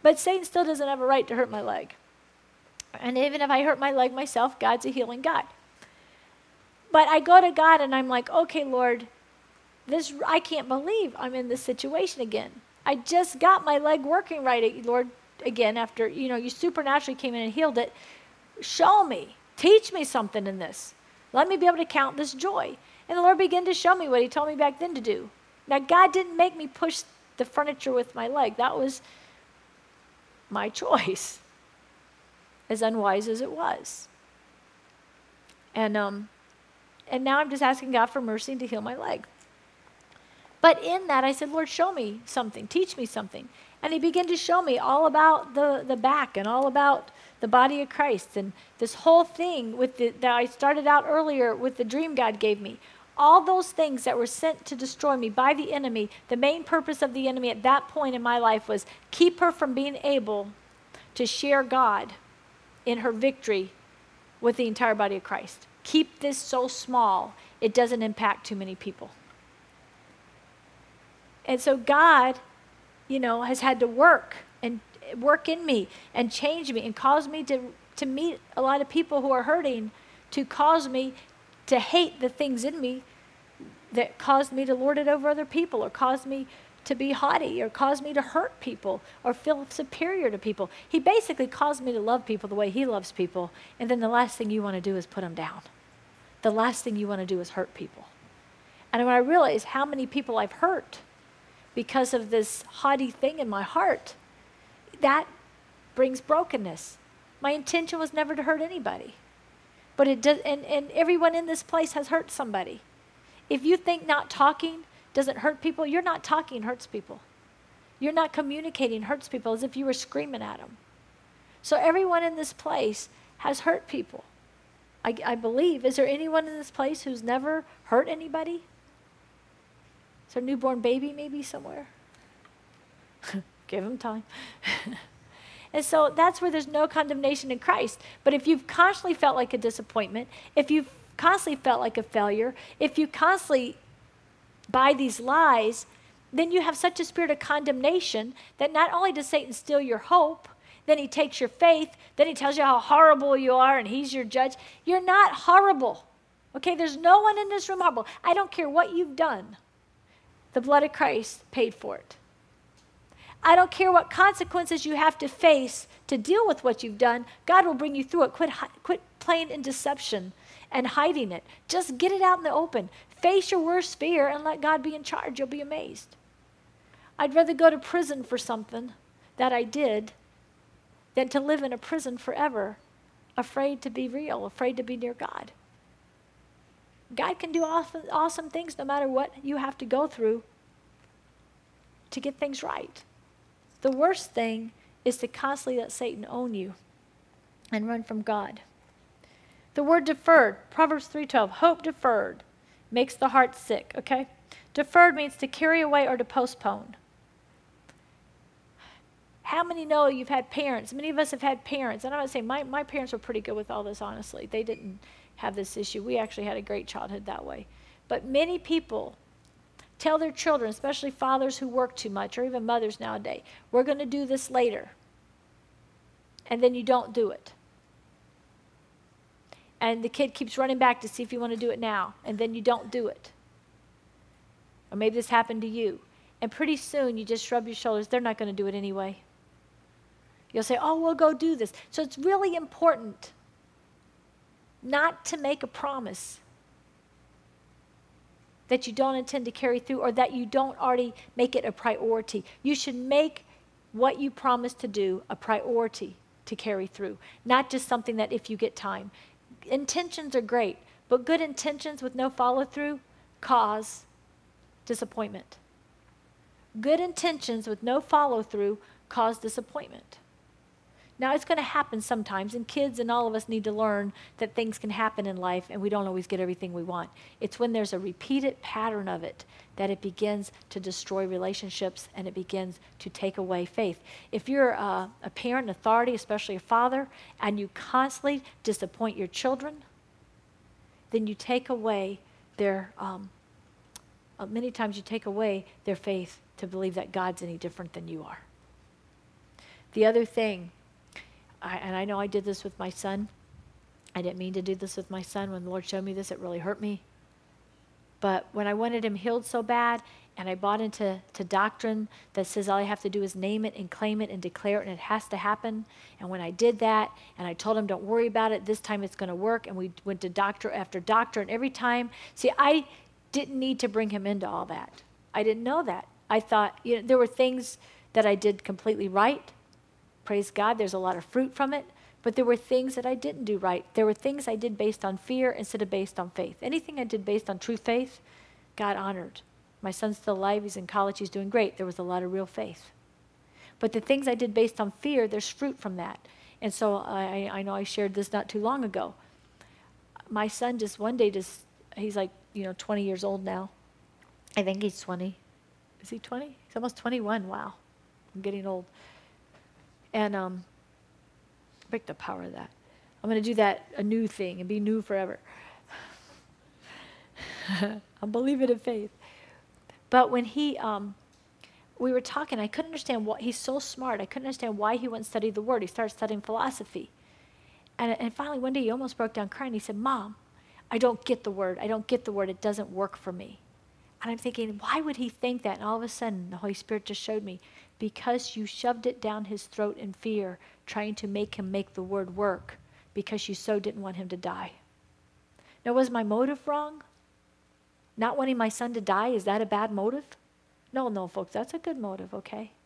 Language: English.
But Satan still doesn't have a right to hurt my leg. And even if I hurt my leg myself, God's a healing God. But I go to God and I'm like, okay, Lord, I can't believe I'm in this situation again. I just got my leg working right, Lord, again, after, you supernaturally came in and healed it. Show me. Teach me something in this. Let me be able to count this joy. And the Lord began to show me what he told me back then to do. Now, God didn't make me push the furniture with my leg. That was my choice, as unwise as it was. And now I'm just asking God for mercy to heal my leg. But in that, I said, Lord, show me something. Teach me something. And he began to show me all about the back and all about the body of Christ and this whole thing that I started out earlier with the dream God gave me. All those things that were sent to destroy me by the enemy, the main purpose of the enemy at that point in my life was keep her from being able to share God in her victory with the entire body of Christ. Keep this so small, it doesn't impact too many people. And so God, has had to work in me and change me and cause me to meet a lot of people who are hurting, to cause me to hate the things in me that caused me to lord it over other people or caused me to be haughty or caused me to hurt people or feel superior to people. He basically caused me to love people the way he loves people, and then the last thing you want to do is put them down. The last thing you want to do is hurt people. And when I realized how many people I've hurt because of this haughty thing in my heart, that brings brokenness. My intention was never to hurt anybody. But it does, and everyone in this place has hurt somebody. If you think not talking doesn't hurt people, you're not talking hurts people. You're not communicating hurts people as if you were screaming at them. So everyone in this place has hurt people. I believe. Is there anyone in this place who's never hurt anybody? Is there a newborn baby maybe somewhere? Give them time. And so that's where there's no condemnation in Christ. But if you've constantly felt like a disappointment, if you've constantly felt like a failure, if you constantly buy these lies, then you have such a spirit of condemnation that not only does Satan steal your hope, then he takes your faith, then he tells you how horrible you are and he's your judge. You're not horrible. Okay, there's no one in this room horrible. I don't care what you've done. The blood of Christ paid for it. I don't care what consequences you have to face to deal with what you've done. God will bring you through it. Quit playing in deception and hiding it. Just get it out in the open. Face your worst fear and let God be in charge. You'll be amazed. I'd rather go to prison for something that I did than to live in a prison forever, afraid to be real, afraid to be near God. God can do awesome things no matter what you have to go through to get things right. The worst thing is to constantly let Satan own you and run from God. The word deferred, Proverbs 3:12, hope deferred makes the heart sick, okay? Deferred means to carry away or to postpone. How many know you've had parents? Many of us have had parents, and I'm not saying my parents were pretty good with all this, honestly. They didn't have this issue. We actually had a great childhood that way. But many people tell their children, especially fathers who work too much, or even mothers nowadays, we're going to do this later. And then you don't do it. And the kid keeps running back to see if you want to do it now, and then you don't do it. Or maybe this happened to you. And pretty soon you just shrug your shoulders. They're not going to do it anyway. You'll say, oh, we'll go do this. So it's really important not to make a promise that you don't intend to carry through or that you don't already make it a priority. You should make what you promise to do a priority to carry through, not just something that if you get time. Intentions are great, but good intentions with no follow-through cause disappointment. Good intentions with no follow-through cause disappointment. Now, it's going to happen sometimes, and kids and all of us need to learn that things can happen in life, and we don't always get everything we want. It's when there's a repeated pattern of it that it begins to destroy relationships, and it begins to take away faith. If you're a parent, an authority, especially a father, and you constantly disappoint your children, then you take away their, many times you take away their faith to believe that God's any different than you are. The other thing, and I know I did this with my son. I didn't mean to do this with my son. When the Lord showed me this, it really hurt me. But when I wanted him healed so bad, and I bought into doctrine that says all I have to do is name it and claim it and declare it, and it has to happen. And when I did that, and I told him, don't worry about it, this time it's going to work, and we went to doctor after doctor, and every time, see, I didn't need to bring him into all that. I didn't know that. I thought, there were things that I did completely right. Praise God, there's a lot of fruit from it. But there were things that I didn't do right. There were things I did based on fear instead of based on faith. Anything I did based on true faith, God honored. My son's still alive. He's in college. He's doing great. There was a lot of real faith. But the things I did based on fear, there's fruit from that. And so I know I shared this not too long ago. My son just one day he's like, 20 years old now. I think he's 20. Is he 20? He's almost 21. Wow. I'm getting old. And break the power of that. I'm going to do that, a new thing, and be new forever. I'm believing in faith. But when we were talking, I couldn't understand he's so smart. I couldn't understand why he wouldn't study the Word. He started studying philosophy. And finally, one day he almost broke down crying. He said, Mom, I don't get the Word. I don't get the Word. It doesn't work for me. And I'm thinking, why would he think that? And all of a sudden, the Holy Spirit just showed me, because you shoved it down his throat in fear, trying to make him make the Word work, because you so didn't want him to die. Now, was my motive wrong? Not wanting my son to die, is that a bad motive? No, folks, that's a good motive, okay?